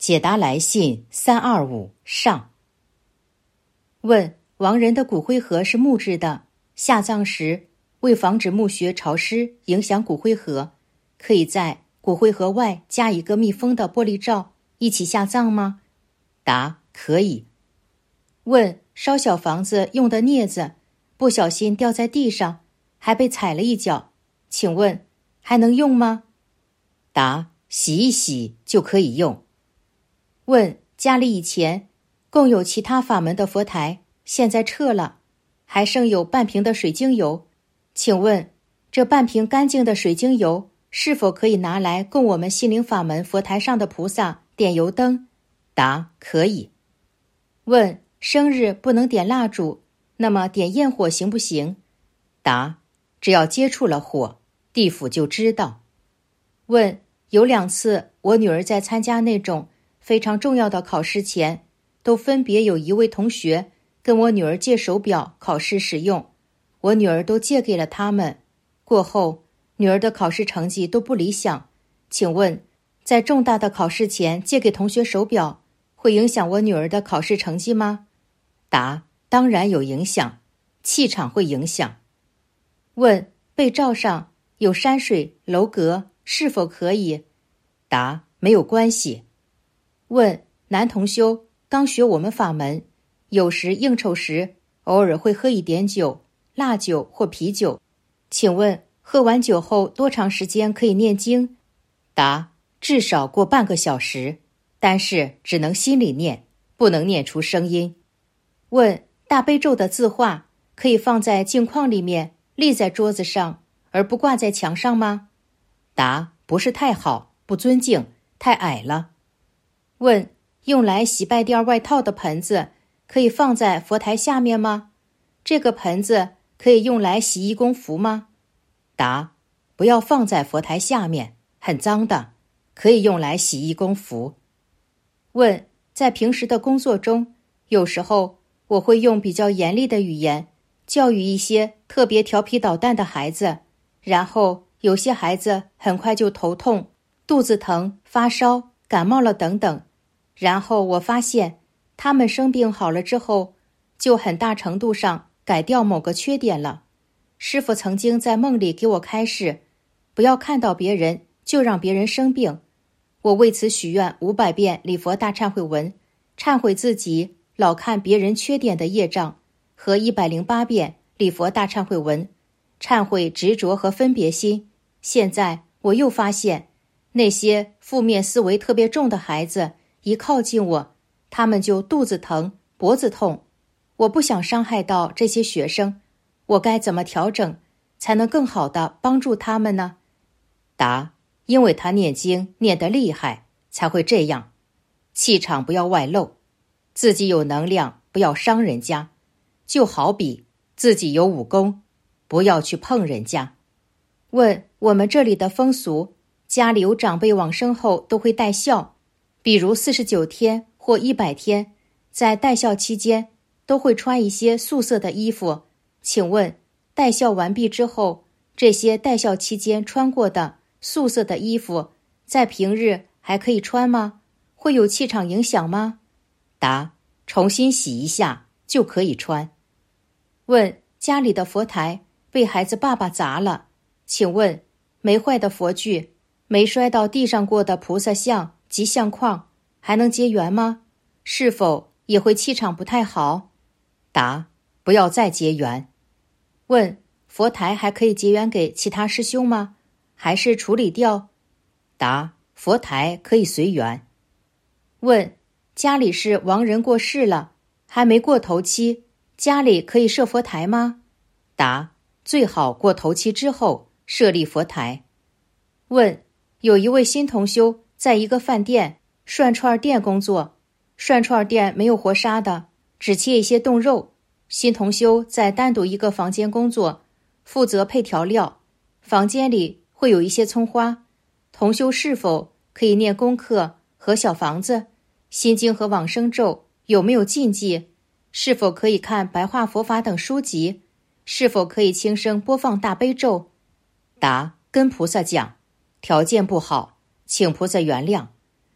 解答来信325上。问：亡人的骨灰盒是木质的，下葬时为防止墓穴潮湿影响骨灰盒，可以在骨灰盒外加一个密封的玻璃罩，一起下葬吗？答：可以。问：烧小房子用的镊子不小心掉在地上，还被踩了一脚，请问还能用吗？答：洗一洗就可以用。问：家里以前共有其他法门的佛台，现在撤了，还剩有半瓶的水晶油，请问这半瓶干净的水晶油是否可以拿来供我们心灵法门佛台上的菩萨点油灯？答：可以。问：生日不能点蜡烛，那么点焰火行不行？答：只要接触了火，地府就知道。问：有2次我女儿在参加那种非常重要的考试前，都分别有一位同学跟我女儿借手表考试使用，我女儿都借给了他们，过后女儿的考试成绩都不理想，请问在重大的考试前借给同学手表，会影响我女儿的考试成绩吗？答：当然有影响，气场会影响。问：被罩上有山水楼阁是否可以？答：没有关系。问：男同修刚学我们法门，有时应酬时偶尔会喝一点酒，辣酒或啤酒，请问喝完酒后多长时间可以念经？答：至少过半个小时，但是只能心里念，不能念出声音。问：大悲咒的字画可以放在镜框里面，立在桌子上，而不挂在墙上吗？答：不是太好，不尊敬，太矮了。问：用来洗拜垫外套的盆子可以放在佛台下面吗？这个盆子可以用来洗义工服吗？答：不要放在佛台下面，很脏的，可以用来洗义工服。问：在平时的工作中，有时候我会用比较严厉的语言教育一些特别调皮捣蛋的孩子，然后有些孩子很快就头痛、肚子疼、发烧、感冒了等等，然后我发现他们生病好了之后，就很大程度上改掉某个缺点了。师父曾经在梦里给我开示，不要看到别人就让别人生病。我为此许愿500遍礼佛大忏悔文，忏悔自己老看别人缺点的业障，和108遍礼佛大忏悔文，忏悔执着和分别心。现在我又发现，那些负面思维特别重的孩子一靠近我，他们就肚子疼、脖子痛。我不想伤害到这些学生，我该怎么调整才能更好地帮助他们呢？答：因为他念经念得厉害，才会这样。气场不要外露，自己有能量不要伤人家，就好比自己有武功，不要去碰人家。问：我们这里的风俗，家里有长辈往生后都会带孝，比如49天或100天，在带孝期间都会穿一些素色的衣服，请问带孝完毕之后，这些带孝期间穿过的素色的衣服在平日还可以穿吗？会有气场影响吗？答：重新洗一下就可以穿。问：家里的佛台被孩子爸爸砸了，请问没坏的佛具、没摔到地上过的菩萨像及相框还能结缘吗？是否也会气场不太好？答：不要再结缘。问：佛台还可以结缘给其他师兄吗？还是处理掉？答：佛台可以随缘。问：家里是亡人过世了，还没过头七，家里可以设佛台吗？答：最好过头七之后设立佛台。问：有一位新同修在一个饭店涮串店工作，涮串店没有活杀的，只切一些冻肉。新同修在单独一个房间工作，负责配调料，房间里会有一些葱花。同修是否可以念功课和小房子、心经和往生咒？有没有禁忌？是否可以看白话佛法等书籍？是否可以轻声播放大悲咒？答：跟菩萨讲，条件不好，请菩萨原谅。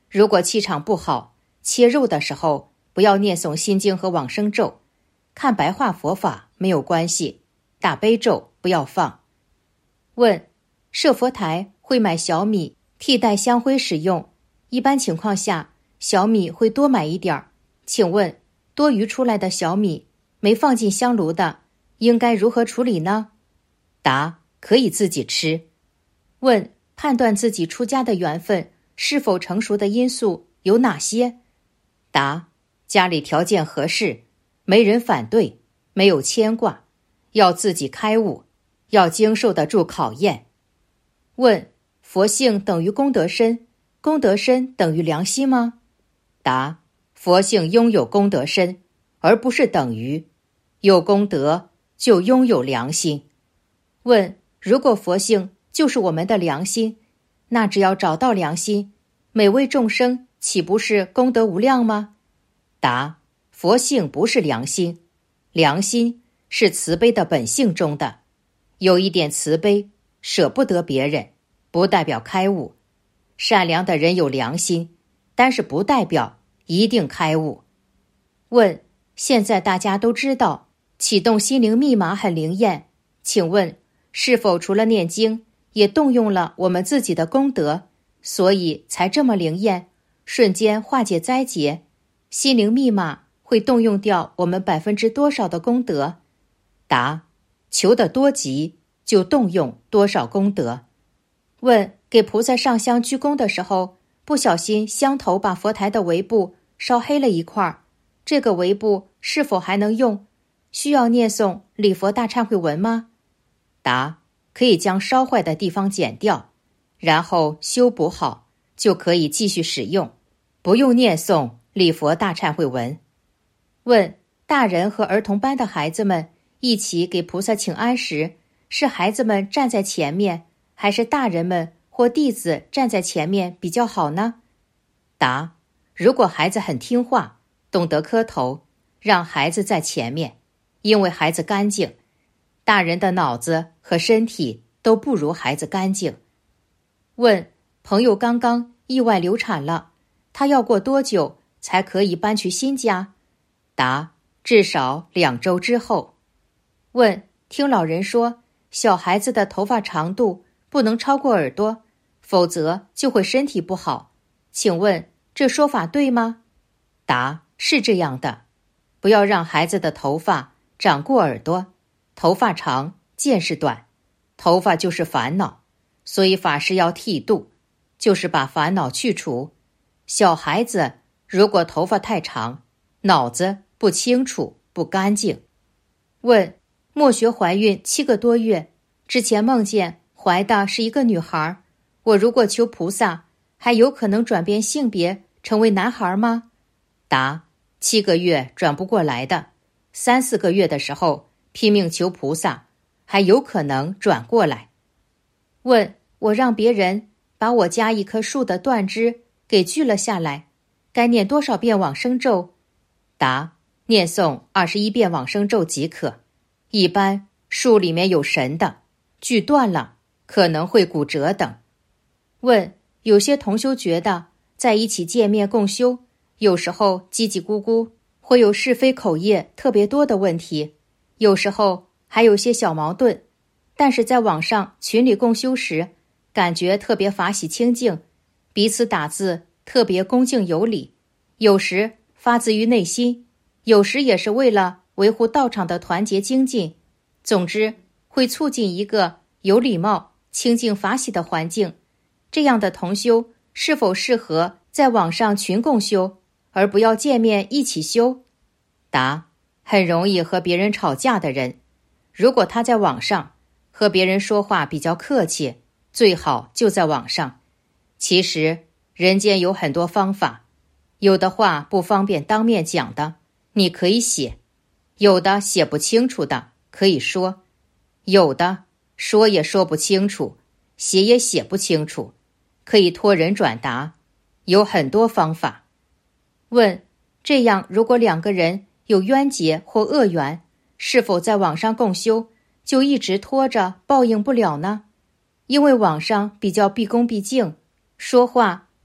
如果气场不好，切肉的时候不要念诵心经和往生咒，看白话佛法没有关系，大悲咒不要放。问：设佛台会买小米替代香灰使用，一般情况下小米会多买一点儿，请问多余出来的小米没放进香炉的应该如何处理呢？答：可以自己吃。问：判断自己出家的缘分是否成熟的因素有哪些？答：家里条件合适，没人反对，没有牵挂，要自己开悟，要经受得住考验。问：佛性等于功德深，功德深等于良心吗？答：佛性拥有功德深，而不是等于，有功德就拥有良心。问：如果佛性就是我们的良心，那只要找到良心，每位众生岂不是功德无量吗？答：佛性不是良心，良心是慈悲的本性中的，有一点慈悲，舍不得别人，不代表开悟。善良的人有良心，但是不代表一定开悟。问：现在大家都知道启动心灵密码很灵验，请问是否除了念经也动用了我们自己的功德，所以才这么灵验，瞬间化解灾劫？心灵密码会动用掉我们多少的功德？答：求得多急就动用多少功德。问：给菩萨上香鞠躬的时候，不小心香头把佛台的围布烧黑了一块，这个围布是否还能用？需要念诵礼佛大忏悔文吗？答：可以将烧坏的地方剪掉，然后修补好，就可以继续使用，不用念诵礼佛大忏悔文。问：大人和儿童班的孩子们一起给菩萨请安时，是孩子们站在前面，还是大人们或弟子站在前面比较好呢？答：如果孩子很听话，懂得磕头，让孩子在前面，因为孩子干净，大人的脑子和身体都不如孩子干净。问：朋友刚刚意外流产了，他要过多久才可以搬去新家？答：至少2周之后。问：听老人说，小孩子的头发长度不能超过耳朵，否则就会身体不好，请问这说法对吗？答：是这样的，不要让孩子的头发长过耳朵，头发长，见识短，头发就是烦恼，所以法师要剃度，就是把烦恼去除。小孩子如果头发太长，脑子不清楚，不干净。问：默学怀孕7个多月，之前梦见怀的是一个女孩，我如果求菩萨，还有可能转变性别成为男孩吗？答：7个月转不过来的，3、4个月的时候拼命求菩萨，还有可能转过来。问：我让别人把我家一棵树的断枝给锯了下来，该念多少遍往生咒？答：念诵21遍往生咒即可。一般树里面有神的，锯断了可能会骨折等。问：有些同修觉得在一起见面共修，有时候叽叽咕咕，会有是非口业特别多的问题，有时候还有些小矛盾，但是在网上群里共修时，感觉特别法喜清净，彼此打字特别恭敬有礼，有时发自于内心，有时也是为了维护道场的团结精进，总之会促进一个有礼貌、清净法喜的环境。这样的同修是否适合在网上群共修，而不要见面一起修？答：很容易和别人吵架的人，如果他在网上和别人说话比较客气，最好就在网上。其实人间有很多方法，有的话不方便当面讲的，你可以写；有的写不清楚的，可以说；有的说也说不清楚，写也写不清楚，可以托人转达，有很多方法。问：这样如果2个人有冤结或恶缘，是否在网上共修就一直拖着报应不了呢？因为网上比较毕恭毕敬，说话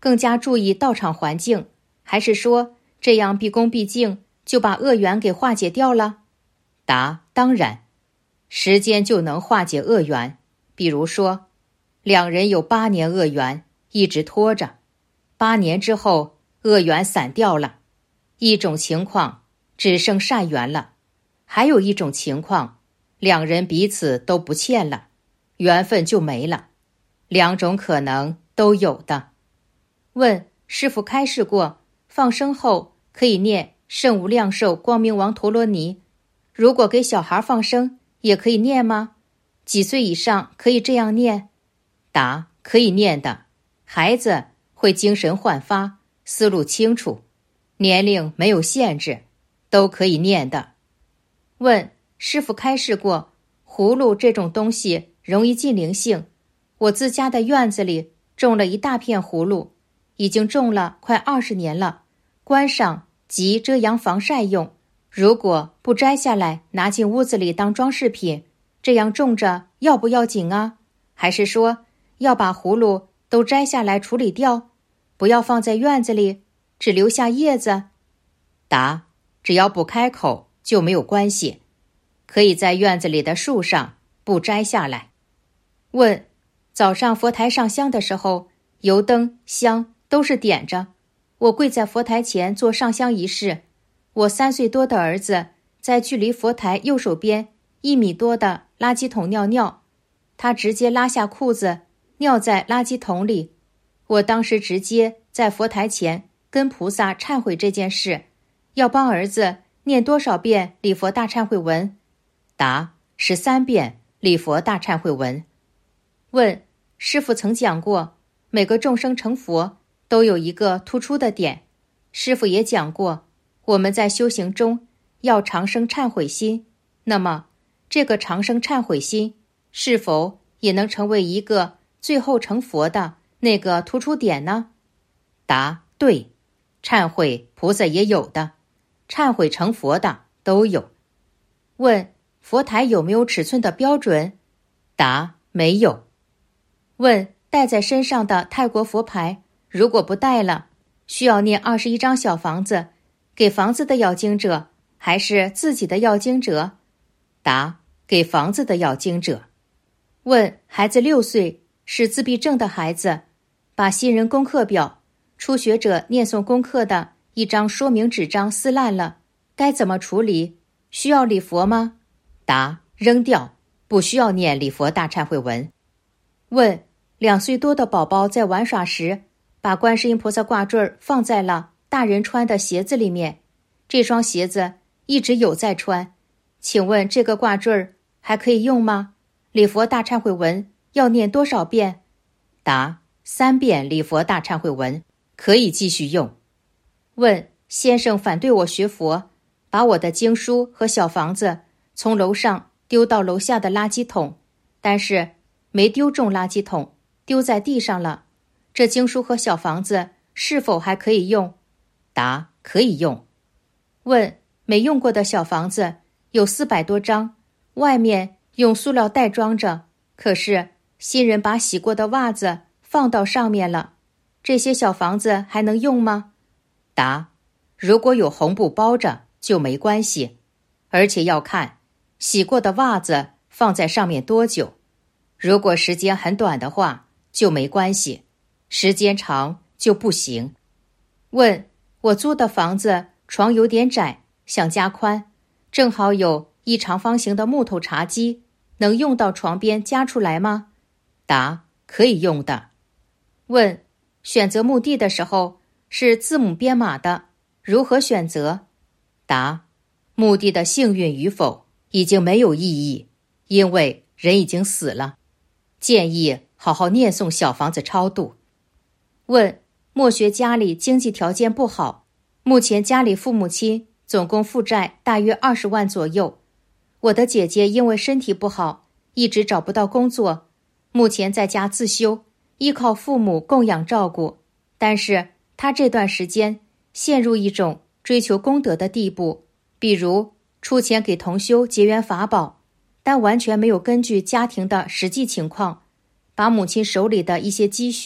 更加注意道场环境，还是说这样毕恭毕敬就把恶缘给化解掉了？答：当然，时间就能化解恶缘。比如说，两人有8年恶缘，一直拖着，8年之后恶缘散掉了。一种情况只剩善缘了，还有一种情况，两人彼此都不欠了，缘分就没了。2种可能都有的。问：师父开示过，放生后可以念圣无量寿光明王陀罗尼，如果给小孩放生也可以念吗？几岁以上可以这样念？答：可以念的。孩子会精神焕发，思路清楚，年龄没有限制，都可以念的。问：师父开示过，葫芦这种东西容易进灵性，我自家的院子里种了一大片葫芦，已经种了快20年了，观赏及遮阳防晒用，如果不摘下来拿进屋子里当装饰品，这样种着要不要紧啊？还是说要把葫芦都摘下来处理掉，不要放在院子里，只留下叶子？答：只要不开口就没有关系，可以在院子里的树上不摘下来。问：早上佛台上香的时候，油灯香都是点着，我跪在佛台前做上香仪式，我3岁多的儿子在距离佛台右手边1米多的垃圾桶尿尿，他直接拉下裤子尿在垃圾桶里，我当时直接在佛台前跟菩萨忏悔这件事，要帮儿子念多少遍礼佛大忏悔文？答：13遍礼佛大忏悔文。问：师父曾讲过，每个众生成佛都有一个突出的点，师父也讲过，我们在修行中要常生忏悔心，那么这个常生忏悔心是否也能成为一个最后成佛的那个突出点呢？答：对，忏悔菩萨也有的，忏悔成佛的都有。问：佛台有没有尺寸的标准？答：没有。问：带在身上的泰国佛牌，如果不带了，需要念21张小房子，给房子的要经者，还是自己的要经者？答：给房子的要经者。问：孩子6岁，是自闭症的孩子，把新人功课表、初学者念诵功课的一张说明纸张撕烂了，该怎么处理？需要礼佛吗？答：扔掉，不需要念礼佛大忏悔文。问：2岁多的宝宝在玩耍时，把观世音菩萨挂坠放在了大人穿的鞋子里面，这双鞋子一直有在穿，请问这个挂坠还可以用吗？礼佛大忏悔文要念多少遍？答：3遍礼佛大忏悔文，可以继续用。问：先生反对我学佛，把我的经书和小房子从楼上丢到楼下的垃圾桶，但是没丢中垃圾桶，丢在地上了，这经书和小房子是否还可以用？答：可以用。问：没用过的小房子有400多张，外面用塑料袋装着，可是新人把洗过的袜子放到上面了，这些小房子还能用吗？答：如果有红布包着就没关系，而且要看洗过的袜子放在上面多久，如果时间很短的话就没关系，时间长就不行。问：我租的房子床有点窄，想加宽，正好有一长方形的木头茶几，能用到床边加出来吗？答：可以用的。问：选择墓地的时候是字母编码的，如何选择？答：墓地的幸运与否已经没有意义，因为人已经死了，建议好好念诵小房子超度。问：莫学家里经济条件不好，目前家里父母亲总共负债大约20万左右，我的姐姐因为身体不好，一直找不到工作，目前在家自修，依靠父母供养照顾，但是她这段时间陷入一种追求功德的地步，比如出钱给同修结缘法宝，但完全没有根据家庭的实际情况，把母亲手里的一些积蓄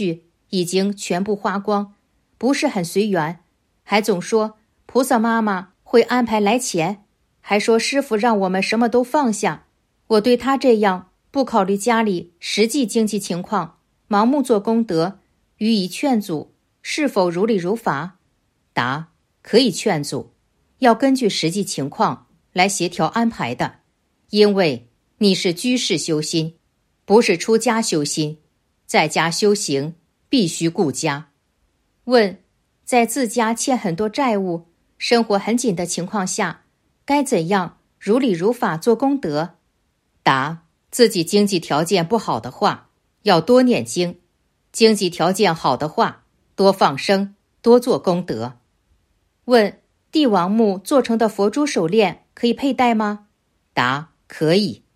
已经全部花光，不是很随缘，还总说菩萨妈妈会安排来钱，还说师父让我们什么都放下。我对他这样不考虑家里实际经济情况，盲目做功德，予以劝阻，是否如理如法？答：可以劝阻，要根据实际情况来协调安排的，因为你是居士修心，不是出家修心，在家修行必须顾家。问：在自家欠很多债务，生活很紧的情况下，该怎样如理如法做功德？答：自己经济条件不好的话，要多念经；经济条件好的话，多放生，多做功德。问：帝王木做成的佛珠手链可以佩戴吗？答：可以。